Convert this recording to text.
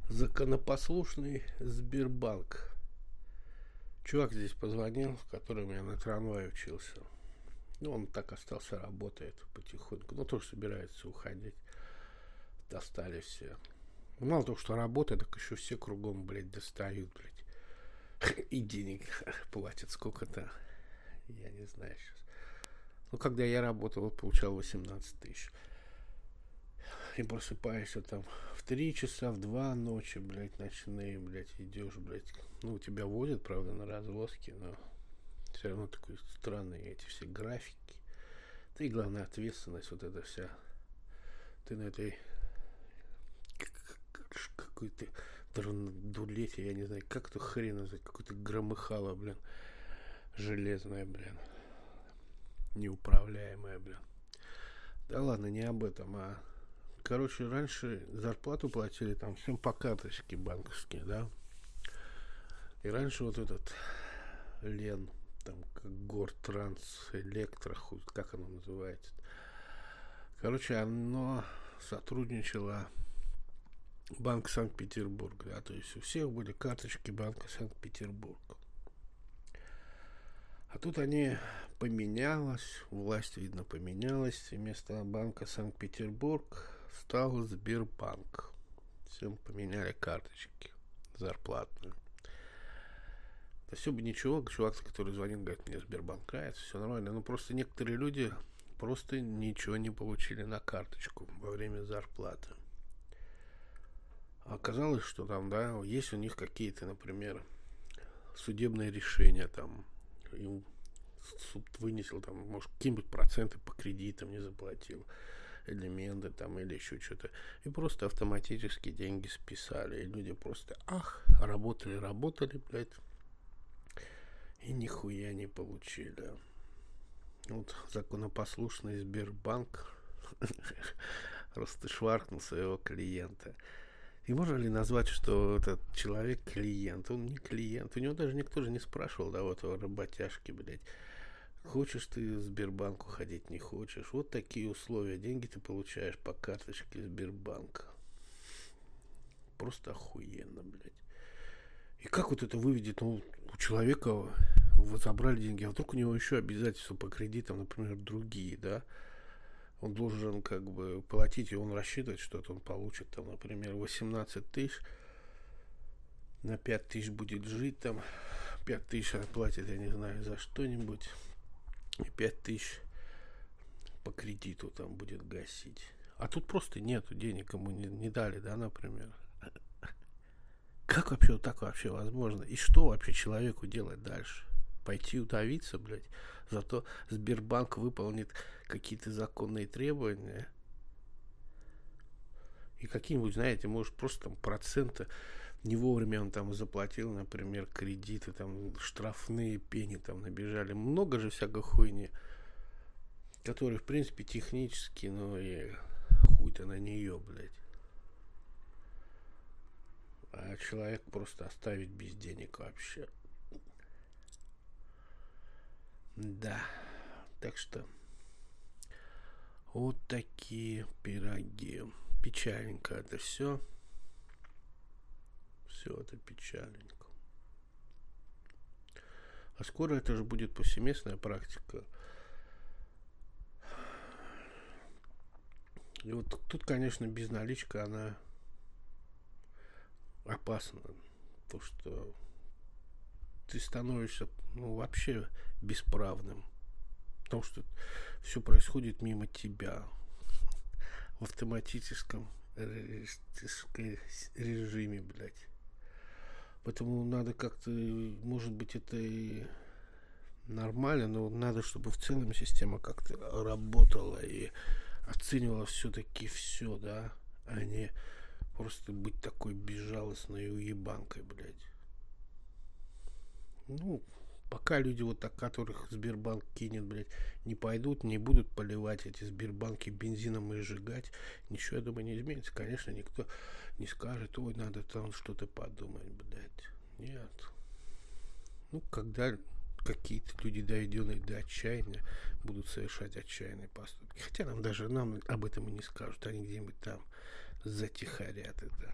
Законопослушный Сбербанк. Чувак здесь позвонил, который у меня на трамвае учился. Ну, он так остался, работает потихоньку. Ну, тоже собирается уходить. Достали все. Мало того, что работает, так еще все кругом, блядь, достают, блядь. И денег платят сколько-то. Я не знаю сейчас. Ну, когда я работал, вот получал 18 тысяч. И просыпаешься там в 3 часа, в 2 ночи, блядь, ночные, блядь, идешь, блядь. Ну, тебя возят, правда, на развозке, но все равно такой странные эти все графики. Да и главная ответственность, вот эта вся. Ты на этой какой-то драндулете, я не знаю, как это хрен назвать, какой-то громыхало, блин, железное, блин, неуправляемое, блин. Да ладно, не об этом, а короче, раньше зарплату платили там всем по карточке банковские, да. И раньше вот этот Лен, там как Гортранс, Электро, как оно называется. Короче, оно сотрудничало Банк Санкт-Петербург, да, то есть у всех были карточки Банка Санкт-Петербург. А тут они поменялось, власть, видно, поменялась, и вместо Банка Санкт-Петербург стал Сбербанк. Всем поменяли карточки зарплатные. Да все бы ничего, чувак, который звонит, говорит, мне Сбербанк нравится, все нормально. Но просто некоторые люди просто ничего не получили на карточку во время зарплаты. А оказалось, что там, да, есть у них какие-то, например, судебные решения, там, им суд вынесел, там, может, какие-нибудь проценты по кредитам не заплатил, элементы там или еще что-то. И просто автоматически деньги списали. И люди просто, работали, блядь, и нихуя не получили. Вот законопослушный Сбербанк шваркнул своего клиента. И можно ли назвать, что этот человек клиент? Он не клиент. У него даже никто же не спрашивал, да, вот этого работяжки, блядь. Хочешь ты в Сбербанк уходить, не хочешь. Вот такие условия. Деньги ты получаешь по карточке Сбербанка. Просто охуенно, блядь. И как вот это выведет, ну, у человека вы забрали деньги, а вдруг у него еще обязательства по кредитам, например, другие, да? Он должен как бы платить, и он рассчитывает, что он получит, там, например, 18 тысяч, на 5 тысяч будет жить, там, 5 тысяч платит, я не знаю, за что-нибудь, и 5 тысяч по кредиту там будет гасить. А тут просто нету денег, ему не дали, да, например. Как вообще вот так вообще возможно? И что вообще человеку делать дальше? Пойти удавиться, блядь? Зато Сбербанк выполнит какие-то законные требования. И какие-нибудь, знаете, может, просто там проценты не вовремя он там заплатил, например, кредиты, там штрафные пени там набежали. Много же всякой хуйни, которые, в принципе, технически, ну и хуй-то на нее, блядь. А человек просто оставить без денег вообще. Да. Так что вот такие пироги. Печальненько это все. Все это печальненько. А скоро это же будет повсеместная практика. И вот тут, конечно, безналичка, она опасна. То, что ты становишься, ну, вообще бесправным. Потому что все происходит мимо тебя. В автоматическом режиме, блядь. Поэтому надо как-то, может быть, это и нормально, но надо, чтобы в целом система как-то работала и оценивала все-таки все, да, а не просто быть такой безжалостной уебанкой, блядь. Ну, пока люди вот так, которых Сбербанк кинет, блядь, не пойдут, не будут поливать эти Сбербанки бензином и сжигать, ничего, я думаю, не изменится. Конечно, никто не скажет, ой, надо там что-то подумать, блядь. Нет. Ну, когда какие-то люди, доведенные до отчаяния, будут совершать отчаянные поступки. Хотя нам об этом и не скажут. Они где-нибудь там затихарят это.